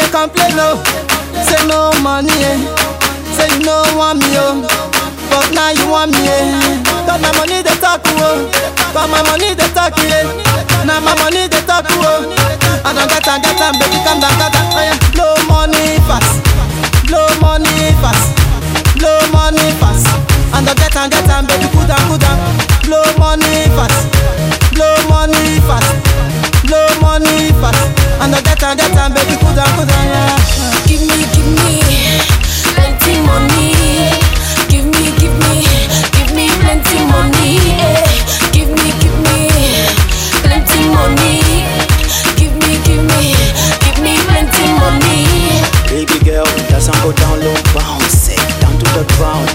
they complain, no. Say no money, eh. Say you no want me, oh. But now you want me, eh. Got my money, they talk, oh. Got my money, they talk, eh. Now my money, they talk, oh. I don't get time, baby, come down, oh, yeah. Blow money fast, blow money fast, blow money fast. I don't get time, baby, cool down. Blow money fast, blow money fast, blow money fast. I don't get time, baby, cool down, yeah. Give me plenty money. Give me plenty money. Eh. Give me plenty money. Give me plenty money. Baby girl, doesn't go down low, bounce it down to the ground.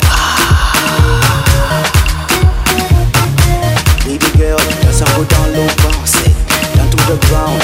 Baby girl, doesn't go down low, bounce it down to the ground.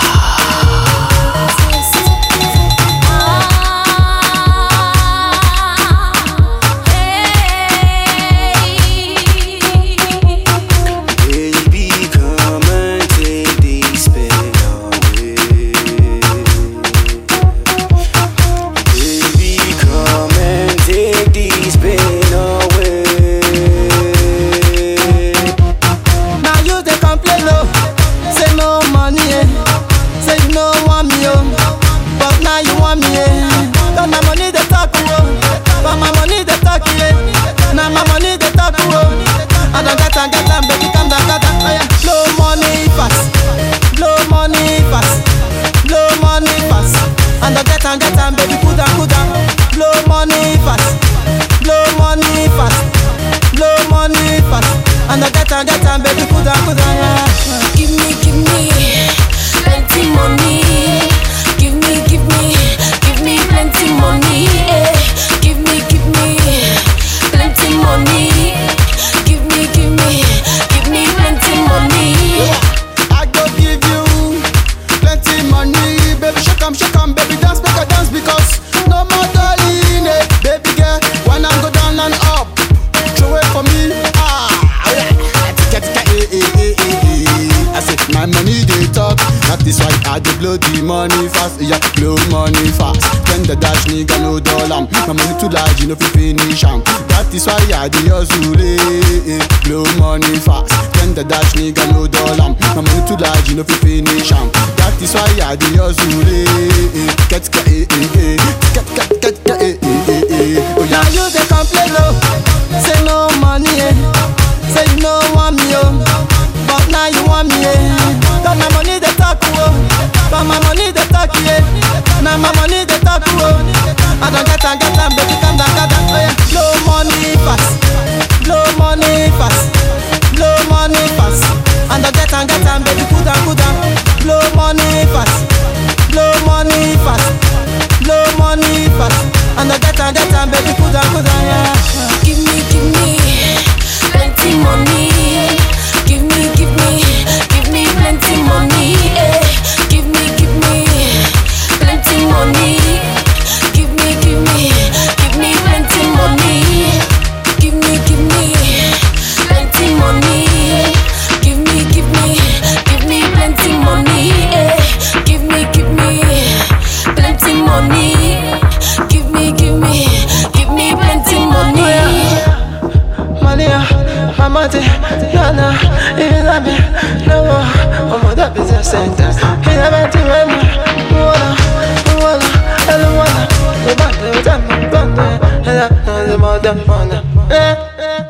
Get time, baby, cool down, yeah. Give me plenty money. Give me plenty money. Eh. Give me plenty money. Give me plenty money. I go give you plenty money, baby. Shake 'em, baby, dance, make a dance because no more darling, eh. Baby girl, when I go down and up, throw it for me. I said my money they talk, that is why I dey blow the money fast. Yeah, blow money fast. When the dash nigga no dollar, my money too large, you know fi finish am. That is why I dey hustle, blow money fast. When the dash nigga no dollar, my money too large, you know fi finish am. That is why I dey hustle, get. Oh yeah, you dey complain, no. Say no money, eh. Say you no want me, oh. But now you want me, eh. Got my money, they talk, oh. Got my money, they talk, yeah. Now my money, they talk, oh. I don't get time, baby, come down, oh yeah. Blow money fast, blow money fast, blow money fast. I don't get time, baby, cool down. Blow money fast, blow money fast, blow money fast. I don't get time, baby, cool down, yeah. Give me plenty money. Give me plenty money. Eh. Give me plenty money. Give me plenty money. Give me plenty money. Give me plenty money. Eh. Give me plenty money. Give me plenty money. Mamate, Yana, Ilabi, no, I'm that business center. He never do the mother,